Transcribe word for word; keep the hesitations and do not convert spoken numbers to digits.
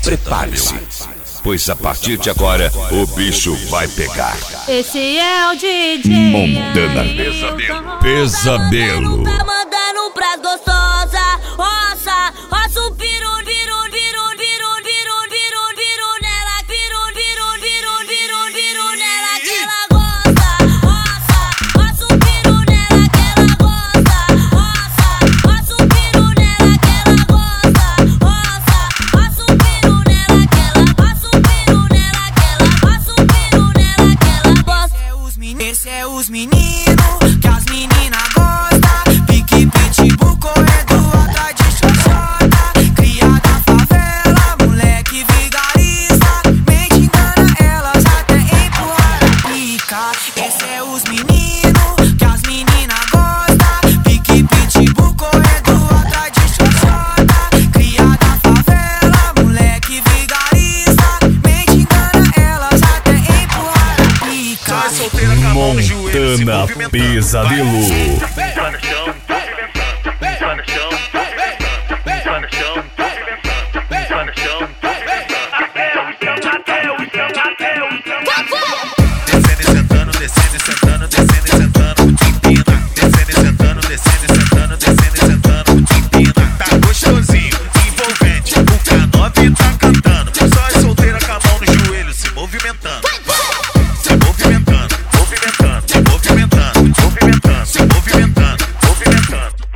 Prepare-se, pois a partir de agora o bicho vai pegar. Esse é o D J Montana Pesadelo. Pesadelo. Tá mandando pras gostosa, roça, roça o piru, viru, viru, viru, viru, viru, viru nela, viru, viru, viru, viru, viru nela que ela gosta, roça, roça o piru nela que ela gosta, roça, roça o piru nela que ela gosta, roça, roça o piru nela que ela, roça o piru nela que ela, roça o piru nela que ela gosta. Esse é os meninos que as meninas gostam. Pique, pitbull, correndo atrás de xoxota. Cria da favela, moleque vigarista. Mente engana elas até empurrar a pica. Esse é os meninos que as meninas gostam. Pique, pitbull, correndo atrás de xoxota. Cria da favela, moleque vigarista. Mente engana elas até empurrar a pica. Montana Pesadelo.